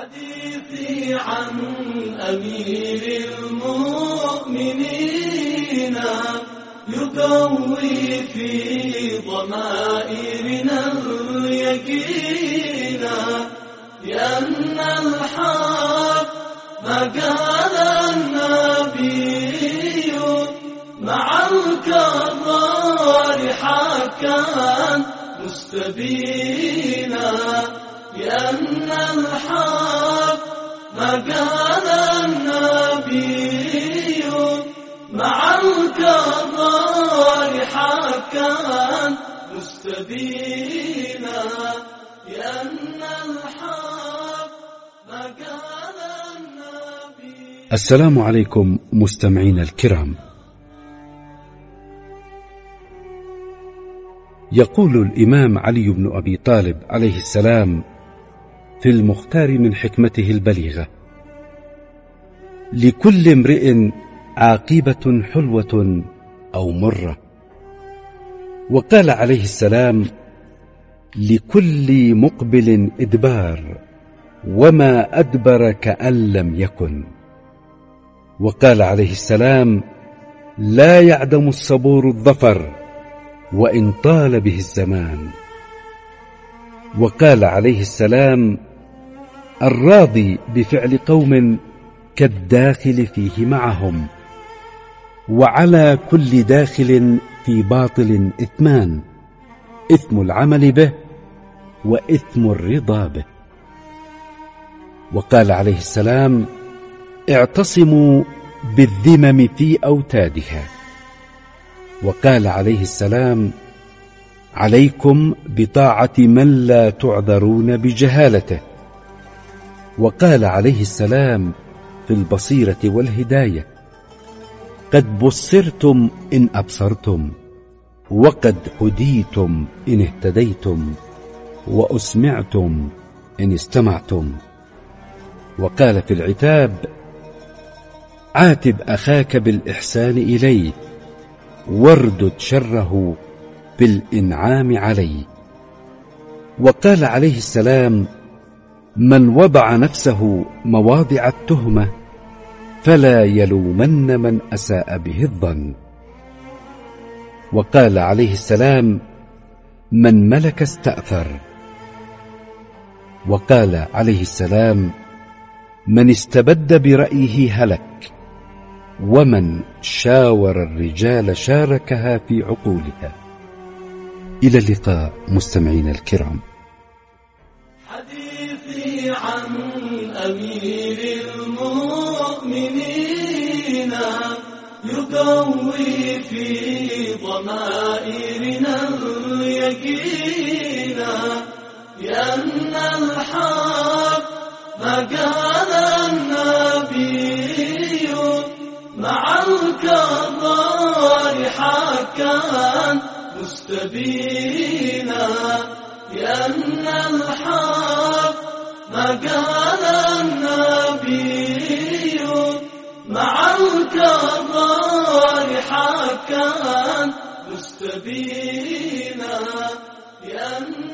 حديثي عن أمير المؤمنين يقوي في ضمائرنا اليقين، لأن الحق ما قال النبي مع الكرار حقا مستبينا، لأن الحق ما قال النبي مع الكرار حقا مستبينا، لأن الحق ما قال النبي. السلام عليكم مستمعينا الكرام. يقول الإمام علي بن أبي طالب عليه السلام في المختار من حكمته البليغة: لكل امرئ عاقبة حلوة أو مرة. وقال عليه السلام: لكل مقبل إدبار، وما أدبر كأن لم يكن. وقال عليه السلام: لا يعدم الصبور الظفر وإن طال به الزمان. وقال عليه السلام: الراضي بفعل قوم كالداخل فيه معهم، وعلى كل داخل في باطل إثمان: إثم العمل به وإثم الرضا به. وقال عليه السلام: اعتصموا بالذمم في أوتادها. وقال عليه السلام: عليكم بطاعة من لا تعذرون بجهالته. وقال عليه السلام في البصيرة والهداية: قد بصرتم إن أبصرتم، وقد هديتم إن اهتديتم، وأسمعتم إن استمعتم. وقال في العتاب: عاتب أخاك بالإحسان إليه، واردد شره بالإنعام عليه. وقال عليه السلام: من وضع نفسه مواضع التهمة فلا يلومن من أساء به الظن. وقال عليه السلام: من ملك استأثر. وقال عليه السلام: من استبد برأيه هلك، ومن شاور الرجال شاركها في عقولها. إلى اللقاء مستمعين الكرام. حديثي عن أمير المؤمنين يقوي في ضمائرنا اليقين، لأن الحق ما قال النبي مع الكرار حقا مستبينا، لأن الحق ما قال النبي مع الكرار حقا مستبينا، لأن